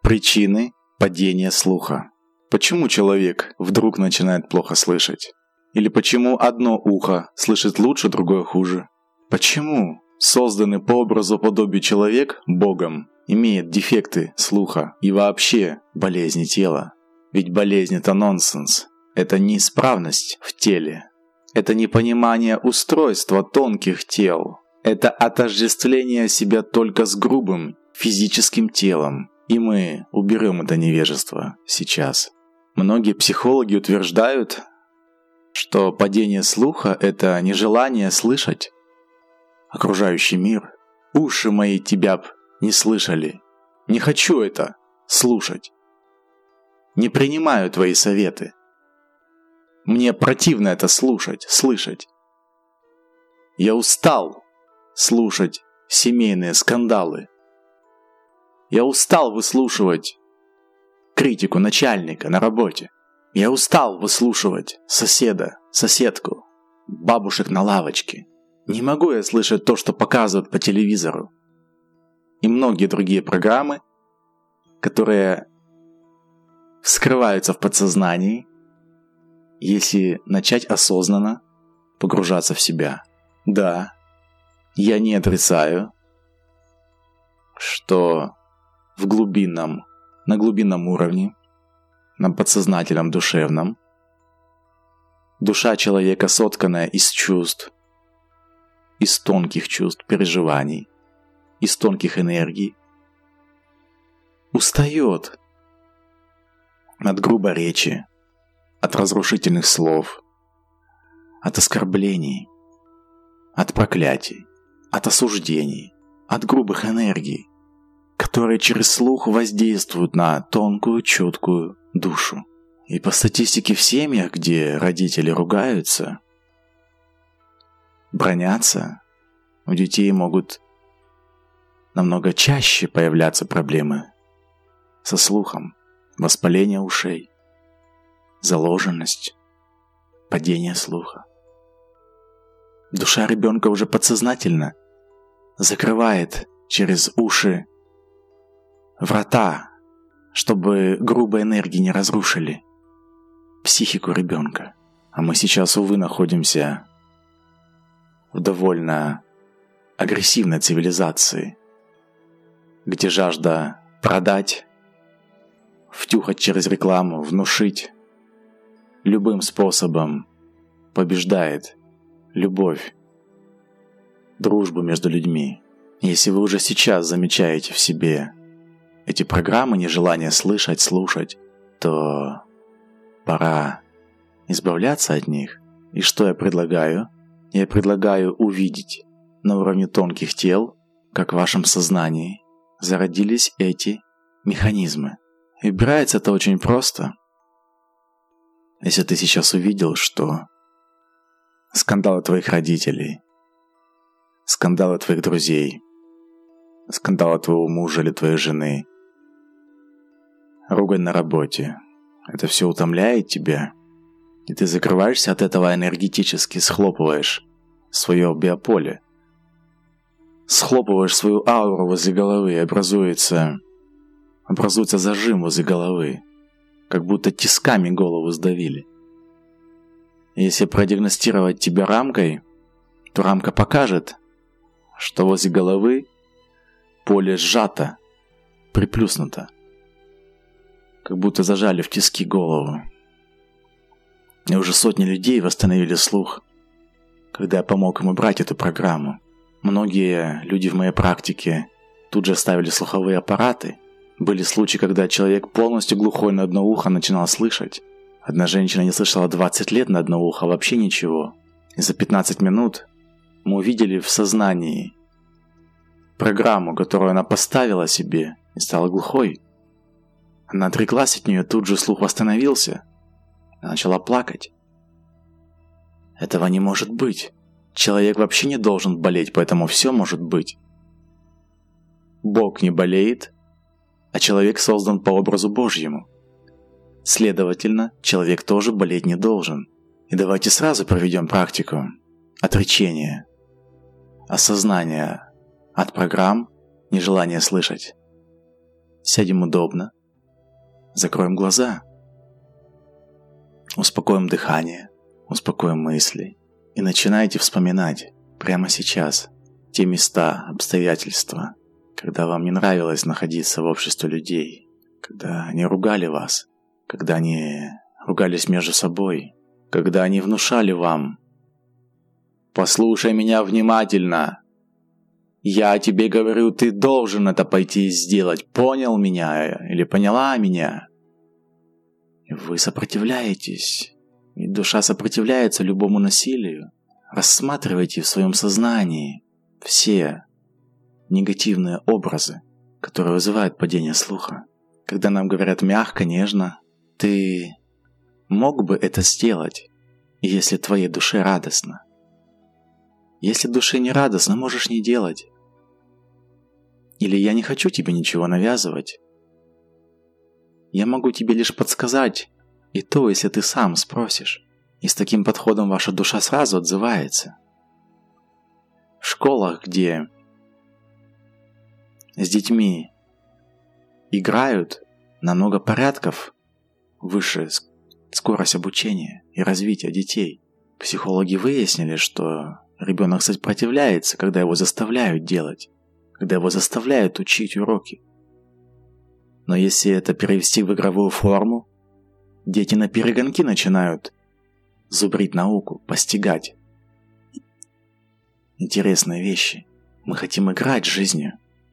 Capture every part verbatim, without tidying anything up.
Причины падения слуха. Почему человек вдруг начинает плохо слышать? Или почему одно ухо слышит лучше, другое хуже? Почему созданный по образу подобию человек Богом имеет дефекты слуха и вообще болезни тела? Ведь болезнь — это нонсенс, это неисправность в теле, это непонимание устройства тонких тел, это отождествление себя только с грубым физическим телом. И мы уберем это невежество сейчас. Многие психологи утверждают, что падение слуха — это нежелание слышать окружающий мир. Уши мои тебя б не слышали. Не хочу это слушать. Не принимаю твои советы. Мне противно это слушать, слышать. Я устал слушать семейные скандалы. Я устал выслушивать критику начальника на работе. Я устал выслушивать соседа, соседку, бабушек на лавочке. Не могу я слышать то, что показывают по телевизору. И многие другие программы, которые вскрываются в подсознании, если начать осознанно погружаться в себя. Да, я не отрицаю, что в глубинном, на глубинном уровне, на подсознательном, душевном, душа человека сотканная из чувств, из тонких чувств, переживаний, из тонких энергий, устает от грубой речи, от разрушительных слов, от оскорблений, от проклятий, от осуждений, от грубых энергий, которые через слух воздействуют на тонкую, чуткую душу. И по статистике в семьях, где родители ругаются, бранятся, у детей могут намного чаще появляться проблемы со слухом, воспаление ушей, заложенность, падение слуха. Душа ребенка уже подсознательно закрывает через уши врата, чтобы грубые энергии не разрушили психику ребенка. А мы сейчас, увы, находимся в довольно агрессивной цивилизации, где жажда продать, втюхать через рекламу, внушить любым способом побеждает любовь, дружбу между людьми. Если вы уже сейчас замечаете в себе эти программы, нежелание слышать, слушать, то пора избавляться от них. И что я предлагаю? Я предлагаю увидеть на уровне тонких тел, как в вашем сознании зародились эти механизмы. И убирается это очень просто. Если ты сейчас увидел, что скандалы твоих родителей, скандалы твоих друзей, скандалы твоего мужа или твоей жены, ругань на работе, это все утомляет тебя, и ты закрываешься от этого энергетически, схлопываешь свое биополе, схлопываешь свою ауру возле головы, и образуется, образуется зажим возле головы, как будто тисками голову сдавили. Если продиагностировать тебя рамкой, то рамка покажет, что возле головы поле сжато, приплюснуто, как будто зажали в тиски голову. И уже сотни людей восстановили слух, когда я помог им убрать эту программу. Многие люди в моей практике тут же ставили слуховые аппараты. Были случаи, когда человек полностью глухой на одно ухо начинал слышать. Одна женщина не слышала двадцать лет на одно ухо, вообще ничего. И за пятнадцать минут мы увидели в сознании программу, которую она поставила себе, и стала глухой. Она отреклась от нее, тут же слух восстановился. Она начала плакать. Этого не может быть. Человек вообще не должен болеть, поэтому все может быть. Бог не болеет, а человек создан по образу Божьему. Следовательно, человек тоже болеть не должен. И давайте сразу проведем практику отречения, осознания от программ, нежелания слышать. Сядем удобно, закроем глаза, успокоим дыхание, успокоим мысли и начинайте вспоминать прямо сейчас те места, обстоятельства, когда вам не нравилось находиться в обществе людей, когда они ругали вас, когда они ругались между собой, когда они внушали вам: «Послушай меня внимательно. Я тебе говорю, ты должен это пойти и сделать. Понял меня или поняла меня?» И вы сопротивляетесь. И душа сопротивляется любому насилию. Рассматривайте в своем сознании все негативные образы, которые вызывают падение слуха. Когда нам говорят мягко, нежно, ты мог бы это сделать, если твоей душе радостно. Если душе не радостно, можешь не делать. Или я не хочу тебе ничего навязывать. Я могу тебе лишь подсказать, и то, если ты сам спросишь. И с таким подходом ваша душа сразу отзывается. В школах, где с детьми играют на много порядков выше скорость обучения и развития детей, психологи выяснили, что ребенок сопротивляется, когда его заставляют делать, когда его заставляют учить уроки. Но если это перевести в игровую форму, дети на перегонки начинают зубрить науку, постигать интересные вещи. Мы хотим играть жизнью.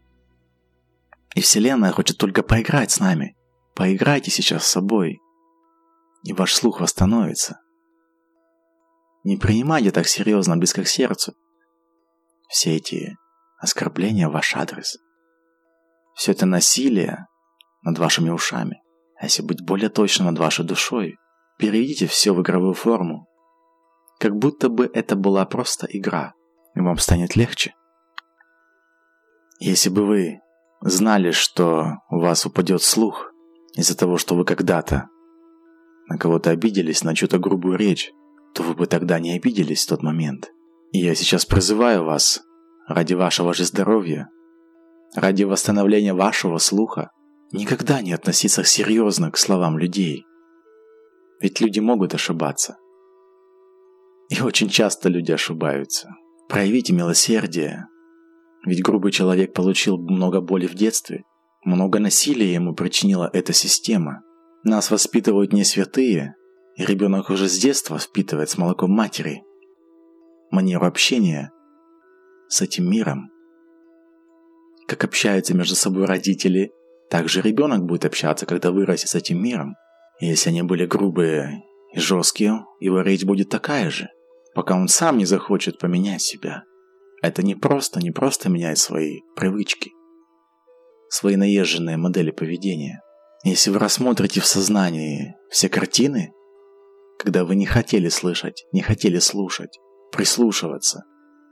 И Вселенная хочет только поиграть с нами. Поиграйте сейчас с собой, и ваш слух восстановится. Не принимайте так серьезно, близко к сердцу все эти оскорбления в ваш адрес. Все это насилие над вашими ушами. А если быть более точно, над вашей душой, переведите все в игровую форму. Как будто бы это была просто игра, и вам станет легче. Если бы вы знали, что у вас упадет слух из-за того, что вы когда-то на кого-то обиделись, на чью-то грубую речь, то вы бы тогда не обиделись в тот момент. И я сейчас призываю вас, ради вашего же здоровья, ради восстановления вашего слуха, никогда не относиться серьезно к словам людей. Ведь люди могут ошибаться. И очень часто люди ошибаются. Проявите милосердие. Ведь грубый человек получил много боли в детстве. Много насилия ему причинила эта система. Нас воспитывают не святые, и ребенок уже с детства впитывает с молоком матери манеру общения с этим миром. Как общаются между собой родители, так же ребенок будет общаться, когда вырастет с этим миром. И если они были грубые и жесткие, его речь будет такая же, пока он сам не захочет поменять себя. Это не просто, не просто менять свои привычки, свои наезженные модели поведения. Если вы рассмотрите в сознании все картины, когда вы не хотели слышать, не хотели слушать, прислушиваться,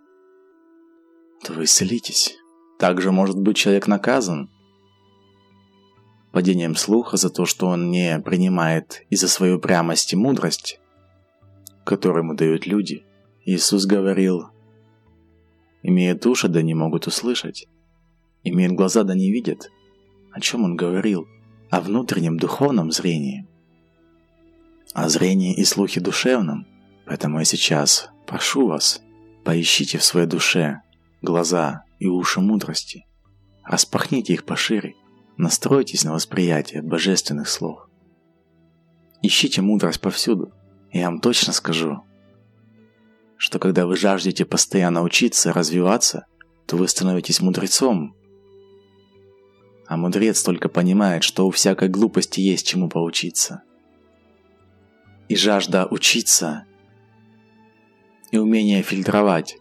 то вы исцелитесь. Также может быть человек наказан падением слуха за то, что он не принимает из-за своей упрямости мудрость, которую ему дают люди. Иисус говорил: «Имеют уши, да не могут услышать, имеют глаза, да не видят». О чем он говорил? О внутреннем духовном зрении, о зрении и слухе душевном. Поэтому я сейчас прошу вас, поищите в своей душе глаза и уши мудрости, распахните их пошире, настройтесь на восприятие божественных слов. Ищите мудрость повсюду. Я вам точно скажу, что когда вы жаждете постоянно учиться, развиваться, то вы становитесь мудрецом. А мудрец только понимает, что у всякой глупости есть чему поучиться. И жажда учиться, и умение фильтровать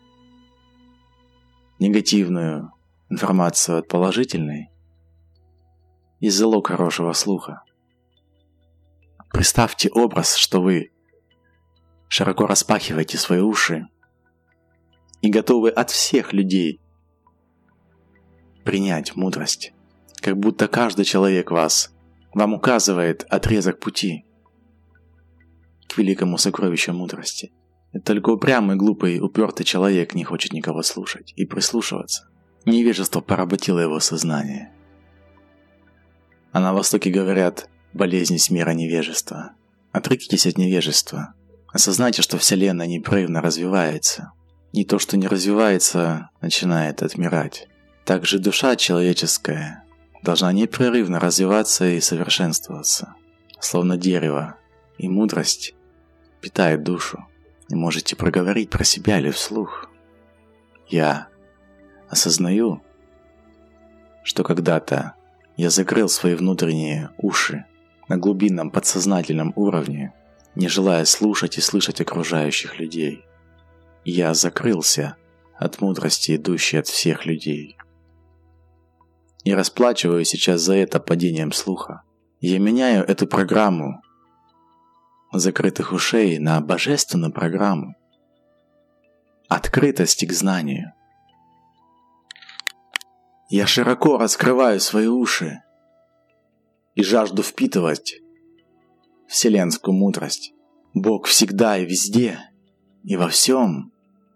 негативную информацию от положительной есть залог хорошего слуха. Представьте образ, что вы широко распахиваете свои уши и готовы от всех людей принять мудрость. Как будто каждый человек вас, вам указывает отрезок пути к великому сокровищу мудрости. И только упрямый, глупый, упертый человек не хочет никого слушать и прислушиваться. Невежество поработило его сознание. А на Востоке говорят: болезнь из мира невежества. Отрекитесь от невежества. Осознайте, что Вселенная непрерывно развивается. И то, что не развивается, начинает отмирать. Также душа человеческая должна непрерывно развиваться и совершенствоваться. Словно дерево. И мудрость питает душу. И можете проговорить про себя или вслух. Я осознаю, что когда-то я закрыл свои внутренние уши на глубинном подсознательном уровне, не желая слушать и слышать окружающих людей. Я закрылся от мудрости, идущей от всех людей. И расплачиваю сейчас за это падением слуха. Я меняю эту программу закрытых ушей на божественную программу открытости к знанию. Я широко раскрываю свои уши и жажду впитывать вселенскую мудрость. Бог всегда и везде, и во всем.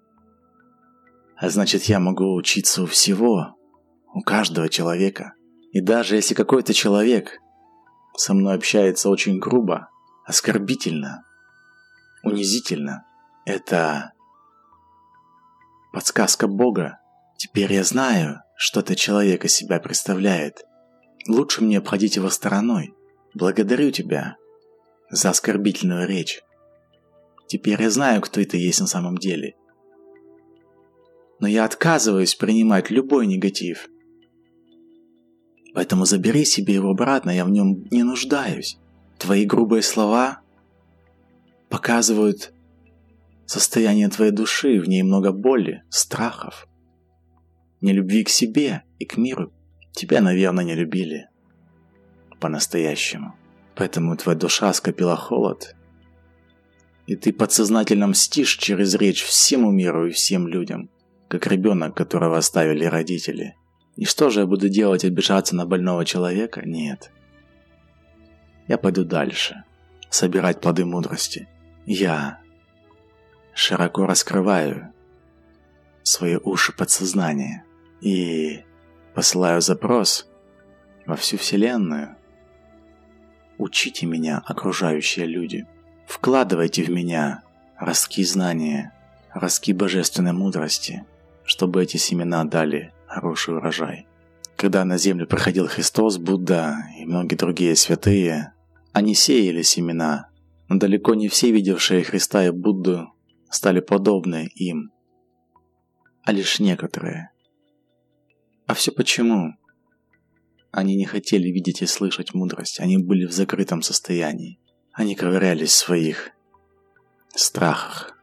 А значит, я могу учиться у всего, у каждого человека. И даже если какой-то человек со мной общается очень грубо, оскорбительно, унизительно, это подсказка Бога. Теперь я знаю, что этот человек из себя представляет. Лучше мне обходить его стороной. Благодарю тебя за оскорбительную речь. Теперь я знаю, кто это есть на самом деле. Но я отказываюсь принимать любой негатив. Поэтому забери себе его обратно, я в нем не нуждаюсь. Твои грубые слова показывают состояние твоей души, в ней много боли, страхов, нелюбви к себе и к миру. Тебя, наверное, не любили по-настоящему. Поэтому твоя душа скопила холод. И ты подсознательно мстишь через речь всему миру и всем людям, как ребенок, которого оставили родители. И что же я буду делать, обижаться на больного человека? Нет. Я пойду дальше, собирать плоды мудрости. Я широко раскрываю свои уши подсознания и посылаю запрос во всю Вселенную. Учите меня, окружающие люди. Вкладывайте в меня ростки знания, ростки божественной мудрости, чтобы эти семена дали хороший урожай. Когда на землю приходил Христос, Будда и многие другие святые, они сеяли семена, но далеко не все, видевшие Христа и Будду, стали подобны им, а лишь некоторые. А все почему? Они не хотели видеть и слышать мудрость, они были в закрытом состоянии. Они ковырялись в своих страхах.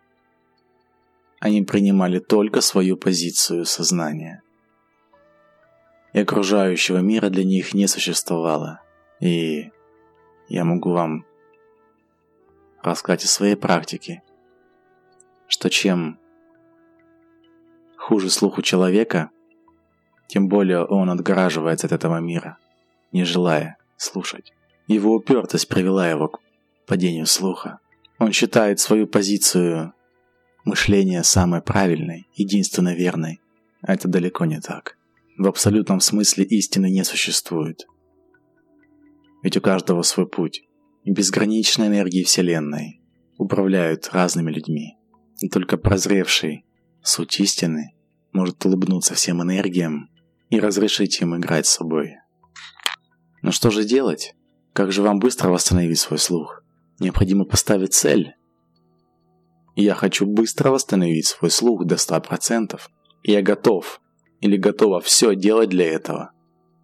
Они принимали только свою позицию сознания. И окружающего мира для них не существовало. И я могу вам рассказать из своей практики, что чем хуже слух у человека, тем более он отгораживается от этого мира, не желая слушать. Его упертость привела его к падению слуха. Он считает свою позицию мышления самой правильной, единственно верной. А это далеко не так. В абсолютном смысле истины не существует. Ведь у каждого свой путь. И безграничные энергии Вселенной управляют разными людьми. И только прозревший суть истины может улыбнуться всем энергиям и разрешить им играть с собой. Но что же делать? Как же вам быстро восстановить свой слух? Необходимо поставить цель. И я хочу быстро восстановить свой слух до ста процентов. И я готов или готова все делать для этого.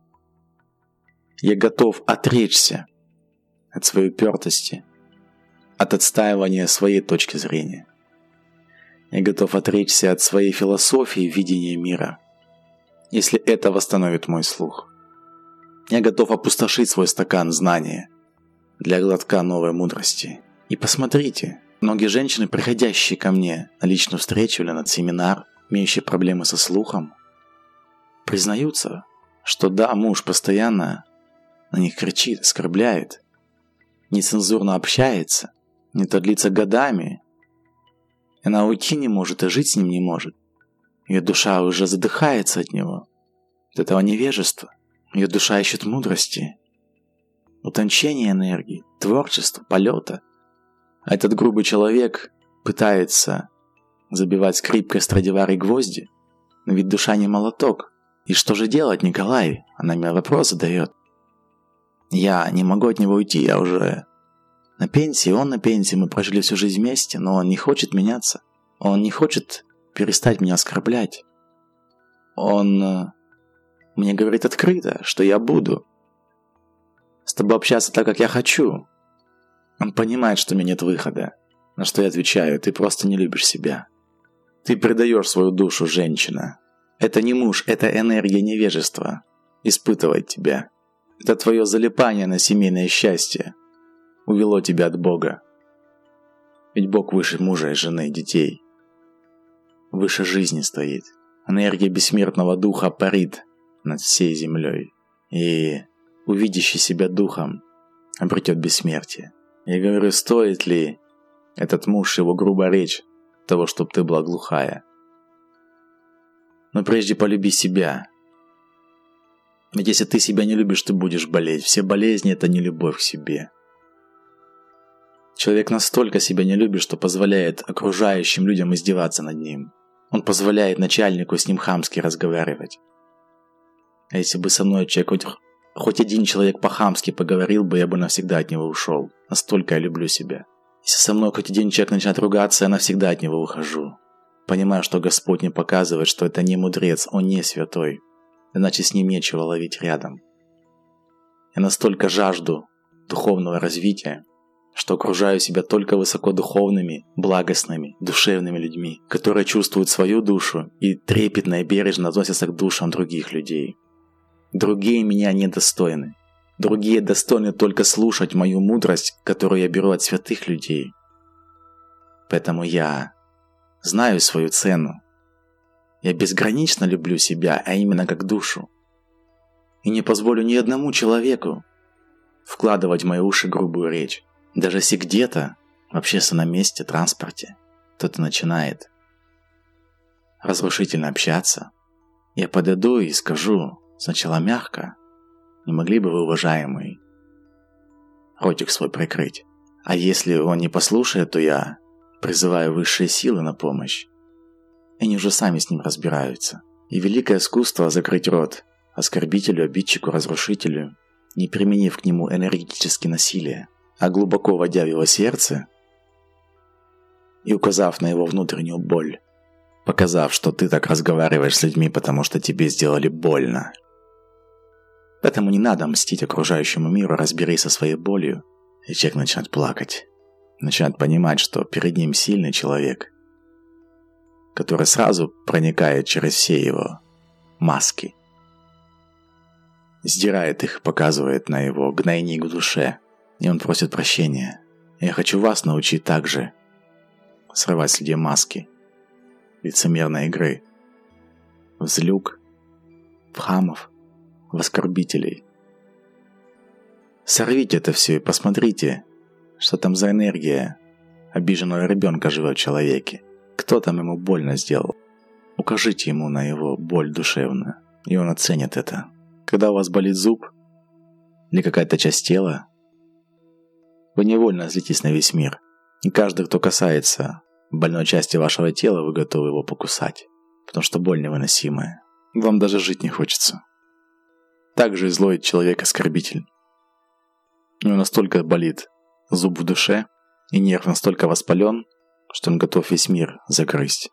Я готов отречься от своей упертости, от отстаивания своей точки зрения. Я готов отречься от своей философии видения мира, если это восстановит мой слух. Я готов опустошить свой стакан знания для глотка новой мудрости. И посмотрите, многие женщины, приходящие ко мне на личную встречу или на семинар, имеющие проблемы со слухом, признаются, что да, муж постоянно на них кричит, оскорбляет, нецензурно общается, это длится годами. И она уйти не может и жить с ним не может. Ее душа уже задыхается от него, от этого невежества. Ее душа ищет мудрости. утончения энергии, творчества, полета. А этот грубый человек пытается забивать скрипкой Страдивари гвозди, но ведь душа не молоток. И что же делать, Николай? Она мне вопрос задает. Я не могу от него уйти, я уже на пенсии, он на пенсии, мы прожили всю жизнь вместе, но он не хочет меняться. Он не хочет перестать меня оскорблять. Он э, мне говорит открыто, что я буду с тобой общаться так, как я хочу. Он понимает, что у меня нет выхода. На что я отвечаю: ты просто не любишь себя. Ты предаешь свою душу, женщина. Это не муж, это энергия невежества испытывает тебя. Это твое залипание на семейное счастье увело тебя от Бога. Ведь Бог выше мужа и жены и детей. Выше жизни стоит. Энергия бессмертного духа парит над всей землей. И увидящий себя духом обретет бессмертие. Я говорю, стоит ли этот муж, его грубая речь, того, чтобы ты была глухая? Но прежде полюби себя. Ведь если ты себя не любишь, ты будешь болеть. Все болезни – это не любовь к себе. Человек настолько себя не любит, что позволяет окружающим людям издеваться над ним. Он позволяет начальнику с ним хамски разговаривать. А если бы со мной человек, хоть, хоть один человек по-хамски поговорил бы, я бы навсегда от него ушел. Настолько я люблю себя. Если со мной хоть один человек начинает ругаться, я навсегда от него ухожу. Понимаю, что Господь мне показывает, что это не мудрец, он не святой. Иначе с ним нечего ловить рядом. Я настолько жажду духовного развития, что окружаю себя только высокодуховными, благостными, душевными людьми, которые чувствуют свою душу и трепетно и бережно относятся к душам других людей. Другие меня недостойны. Другие достойны только слушать мою мудрость, которую я беру от святых людей. Поэтому я знаю свою цену. Я безгранично люблю себя, а именно как душу. И не позволю ни одному человеку вкладывать в мои уши грубую речь. Даже если где-то, в общественном месте, транспорте, кто-то начинает разрушительно общаться, я подойду и скажу сначала мягко: не могли бы вы, уважаемый, ротик свой прикрыть? А если он не послушает, то я призываю высшие силы на помощь. Они уже сами с ним разбираются. И великое искусство закрыть рот оскорбителю, обидчику, разрушителю, не применив к нему энергетически насилие, а глубоко войдя в его сердце и указав на его внутреннюю боль, показав, что ты так разговариваешь с людьми, потому что тебе сделали больно. Поэтому не надо мстить окружающему миру, разберись со своей болью, и человек начинает плакать, начинает понимать, что перед ним сильный человек, который сразу проникает через все его маски, сдирает их, показывает на его гнойник в душе, и он просит прощения. Я хочу вас научить также срывать с людей маски лицемерной игры, в злюк, в хамов, в оскорбителей. Сорвите это все и посмотрите, что там за энергия обиженного ребенка живет в человеке. Кто там ему больно сделал? Укажите ему на его боль душевную, и он оценит это. Когда у вас болит зуб или какая-то часть тела, вы невольно злитесь на весь мир. И каждый, кто касается больной части вашего тела, вы готовы его покусать, потому что боль невыносимая. Вам даже жить не хочется. Так же и злой человек-оскорбитель. У него настолько болит зуб в душе, и нерв настолько воспален, что он готов весь мир загрызть.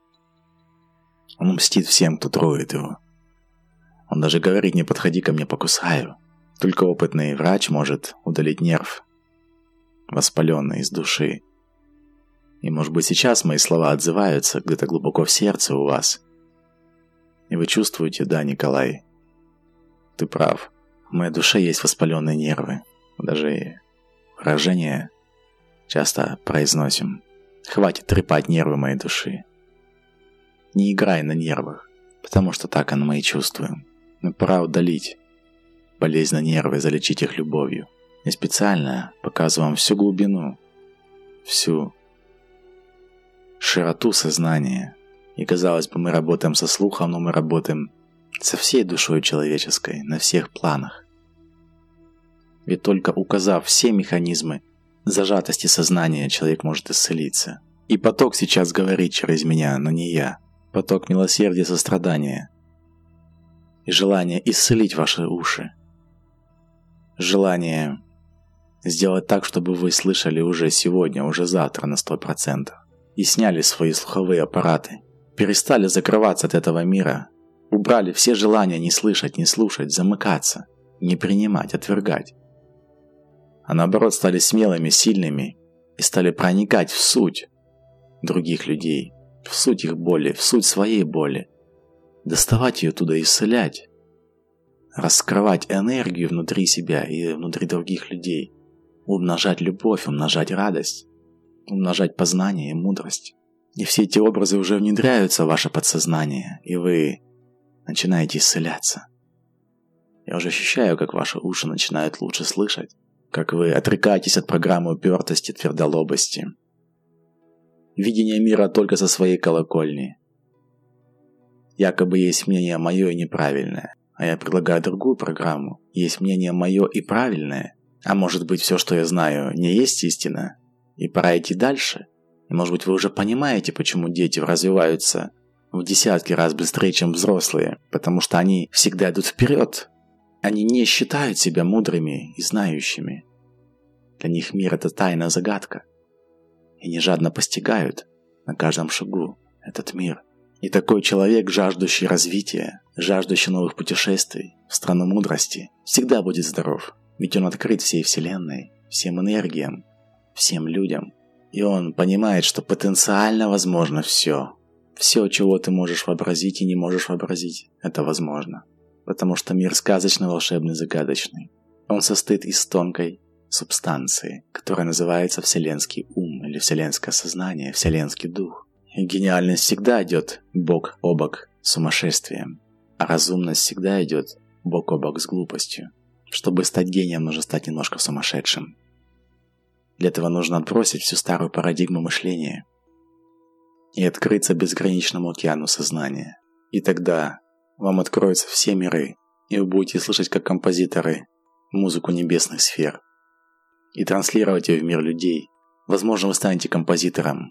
Он мстит всем, кто трогает его. Он даже говорит: не подходи ко мне, покусаю. Только опытный врач может удалить нерв, воспаленный из души. И может быть сейчас мои слова отзываются где-то глубоко в сердце у вас. И вы чувствуете: да, Николай, ты прав. В моей душе есть воспаленные нервы. Даже выражение часто произносим: хватит трепать нервы моей души. Не играй на нервах, потому что так оно мы и чувствуем. Но пора удалить болезнь на нервы, залечить их любовью. И специально показываю вам всю глубину, всю широту сознания. И казалось бы, мы работаем со слухом, но мы работаем со всей душой человеческой, на всех планах. Ведь только указав все механизмы зажатости сознания, человек может исцелиться. И поток сейчас говорит через меня, но не я. Поток милосердия и сострадания. И желание исцелить ваши уши. Желание сделать так, чтобы вы слышали уже сегодня, уже завтра на сто процентов. И сняли свои слуховые аппараты. Перестали закрываться от этого мира. Убрали все желания не слышать, не слушать, замыкаться, не принимать, отвергать. А наоборот стали смелыми, сильными и стали проникать в суть других людей, в суть их боли, в суть своей боли. Доставать ее туда, исцелять. Раскрывать энергию внутри себя и внутри других людей. Умножать любовь, умножать радость, умножать познание и мудрость. И все эти образы уже внедряются в ваше подсознание, и вы начинаете исцеляться. Я уже ощущаю, как ваши уши начинают лучше слышать, как вы отрекаетесь от программы упертости, твердолобости. Видение мира только со своей колокольни. Якобы есть мнение мое и неправильное, а я предлагаю другую программу. Есть мнение мое и правильное, а может быть все, что я знаю, не есть истина, и пора идти дальше. И может быть вы уже понимаете, почему дети развиваются в десятки раз быстрее, чем взрослые, потому что они всегда идут вперед. Они не считают себя мудрыми и знающими. Для них мир – это тайная загадка. И они жадно постигают на каждом шагу этот мир. И такой человек, жаждущий развития, жаждущий новых путешествий в страну мудрости, всегда будет здоров. Ведь он открыт всей вселенной, всем энергиям, всем людям. И он понимает, что потенциально возможно все. Все, чего ты можешь вообразить и не можешь вообразить, это возможно. Потому что мир сказочно волшебный, загадочный. Он состоит из тонкой субстанции, которая называется вселенский ум или вселенское сознание, вселенский дух. И гениальность всегда идет бок о бок с сумасшествием, а разумность всегда идет бок о бок с глупостью. Чтобы стать гением, нужно стать немножко сумасшедшим. Для этого нужно отбросить всю старую парадигму мышления и открыться безграничному океану сознания. И тогда вам откроются все миры, и вы будете слышать как композиторы музыку небесных сфер и транслировать ее в мир людей. Возможно, вы станете композитором.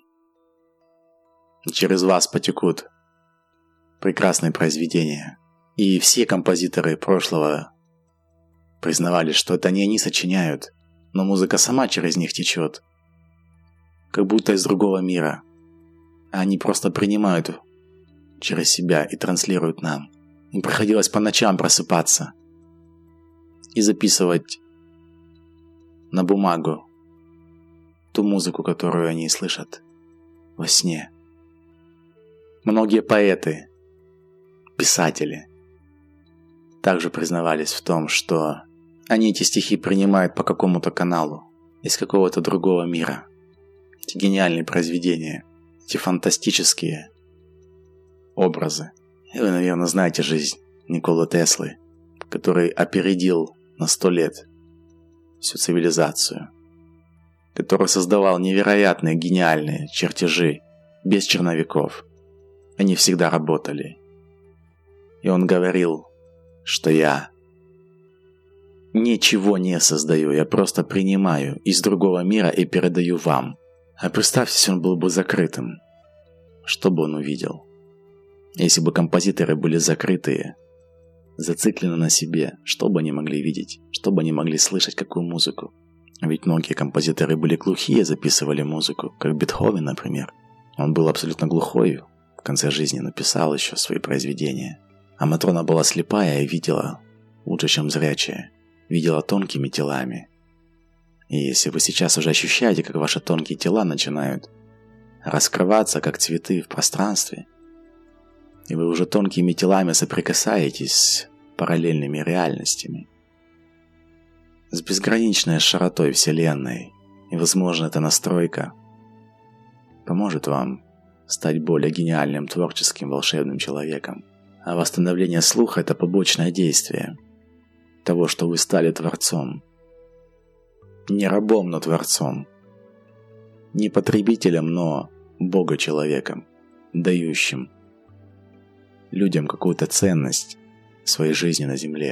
И через вас потекут прекрасные произведения. И все композиторы прошлого признавали, что это не они сочиняют, но музыка сама через них течет, как будто из другого мира. А они просто принимают через себя и транслируют нам. Им приходилось по ночам просыпаться и записывать на бумагу ту музыку, которую они слышат во сне. Многие поэты, писатели также признавались в том, что они эти стихи принимают по какому-то каналу из какого-то другого мира. Эти гениальные произведения, эти фантастические образы. И вы, наверное, знаете жизнь Николы Теслы, который опередил на сто лет всю цивилизацию, который создавал невероятные гениальные чертежи без черновиков. Они всегда работали. И он говорил, что я ничего не создаю, я просто принимаю из другого мира и передаю вам. А представьте, если он был бы закрытым. Что бы он увидел? Если бы композиторы были закрытые, зациклены на себе, что бы они могли видеть? Что бы они могли слышать, какую музыку? Ведь многие композиторы были глухие, записывали музыку, как Бетховен, например. Он был абсолютно глухой, в конце жизни написал еще свои произведения. А Матрона была слепая и видела лучше, чем зрячая. Видела тонкими телами. И если вы сейчас уже ощущаете, как ваши тонкие тела начинают раскрываться, как цветы в пространстве, и вы уже тонкими телами соприкасаетесь с параллельными реальностями, с безграничной широтой Вселенной, и, возможно, эта настройка поможет вам стать более гениальным, творческим, волшебным человеком. А восстановление слуха – это побочное действие того, что вы стали Творцом. Не рабом, но Творцом. Не потребителем, но Бога-человеком, дающим людям какую-то ценность своей жизни на земле.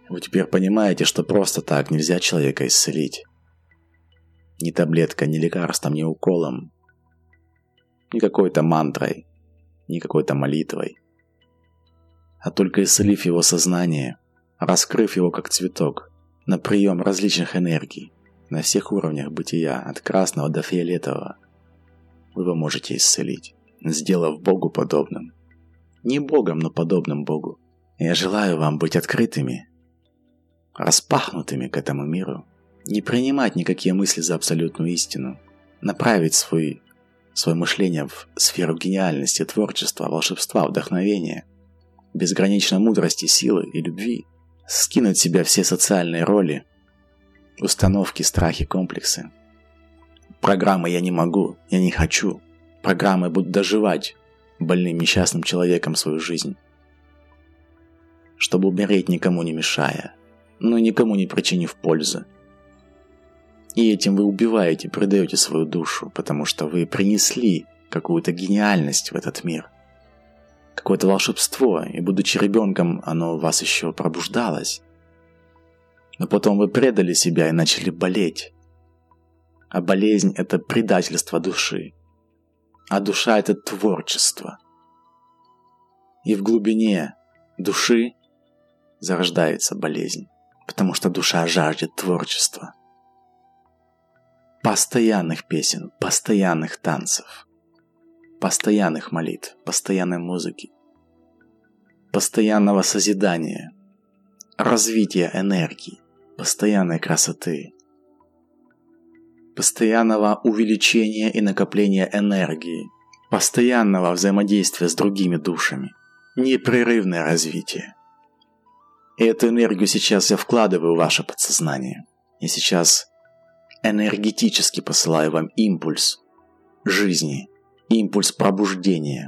Вы теперь понимаете, что просто так нельзя человека исцелить. Ни таблеткой, ни лекарством, ни уколом, ни какой-то мантрой, ни какой-то молитвой. А только исцелив его сознание, раскрыв его как цветок на прием различных энергий на всех уровнях бытия, от красного до фиолетового, вы его можете исцелить, сделав Богу подобным. Не Богом, но подобным Богу. Я желаю вам быть открытыми, распахнутыми к этому миру, не принимать никакие мысли за абсолютную истину, направить свой, свое мышление в сферу гениальности, творчества, волшебства, вдохновения, безграничной мудрости, силы и любви, скинуть с себя все социальные роли, установки, страхи, комплексы. Программы «я не могу», «я не хочу», программы «буду доживать» больным несчастным человеком свою жизнь, чтобы умереть никому не мешая, но никому не причинив пользы. И этим вы убиваете, предаете свою душу, потому что вы принесли какую-то гениальность в этот мир, какое-то волшебство, и будучи ребенком, оно у вас еще пробуждалось. Но потом вы предали себя и начали болеть. А болезнь – это предательство души. А душа – это творчество. И в глубине души зарождается болезнь, потому что душа жаждет творчества. Постоянных песен, постоянных танцев, постоянных молитв, постоянной музыки, постоянного созидания, развития энергии, постоянной красоты, постоянного увеличения и накопления энергии, постоянного взаимодействия с другими душами, непрерывное развитие. И эту энергию сейчас я вкладываю в ваше подсознание. И сейчас энергетически посылаю вам импульс жизни, импульс пробуждения,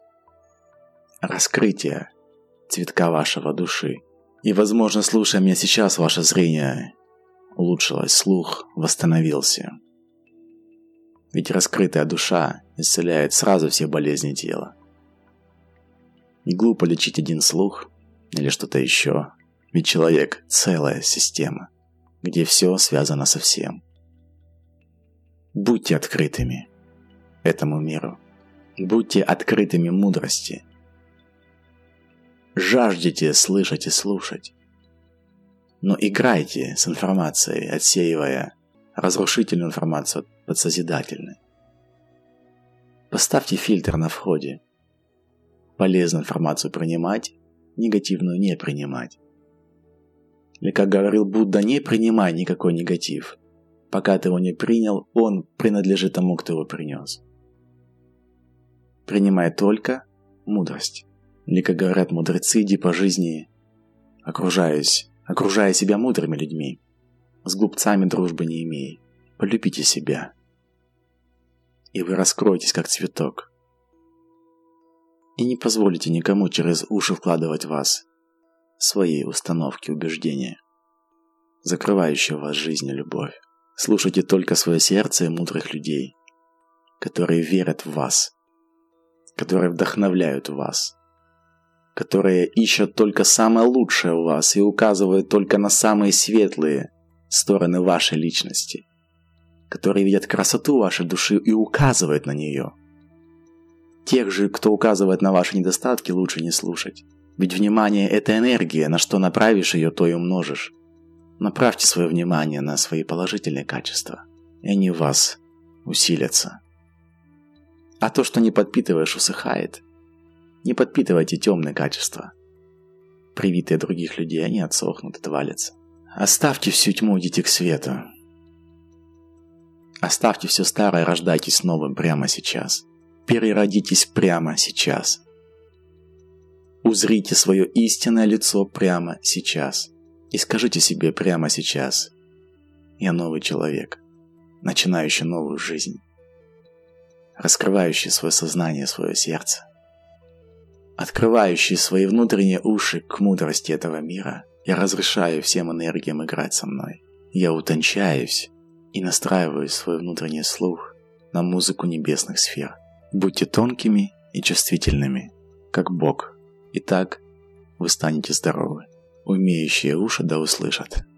раскрытия цветка вашего души. И, возможно, слушая меня сейчас, ваше зрение улучшилось, слух восстановился. Ведь раскрытая душа исцеляет сразу все болезни тела. Не глупо лечить один слух или что-то еще, ведь человек – целая система, где все связано со всем. Будьте открытыми этому миру, будьте открытыми мудрости. Жаждите слышать и слушать, но играйте с информацией, отсеивая разрушительную информацию под созидательной. Поставьте фильтр на входе. Полезную информацию принимать, негативную не принимать. Или, как говорил Будда, не принимай никакой негатив. Пока ты его не принял, он принадлежит тому, кто его принес. Принимай только мудрость. Или, как говорят мудрецы, иди по жизни, окружаясь, окружая себя мудрыми людьми. С глупцами дружбы не имей. Полюбите себя. И вы раскроетесь, как цветок. И не позволите никому через уши вкладывать в вас свои установки, убеждения, закрывающие в вас жизнь и любовь. Слушайте только свое сердце и мудрых людей, которые верят в вас, которые вдохновляют вас, которые ищут только самое лучшее в вас и указывают только на самые светлые стороны вашей личности, которые видят красоту вашей души и указывают на нее. Тех же, кто указывает на ваши недостатки, лучше не слушать. Ведь внимание – это энергия, на что направишь ее, то и умножишь. Направьте свое внимание на свои положительные качества, и они в вас усилятся. А то, что не подпитываешь, усыхает. Не подпитывайте темные качества. Привитые других людей, они отсохнут, отвалятся. Оставьте всю тьму, идите к свету. Оставьте все старое, рождайтесь новым прямо сейчас. Переродитесь прямо сейчас. Узрите свое истинное лицо прямо сейчас. И скажите себе прямо сейчас: я новый человек, начинающий новую жизнь, раскрывающий свое сознание, свое сердце, открывающий свои внутренние уши к мудрости этого мира. Я разрешаю всем энергиям играть со мной. Я утончаюсь и настраиваю свой внутренний слух на музыку небесных сфер. Будьте тонкими и чувствительными, как Бог, и так вы станете здоровы. Умеющие уши да услышат.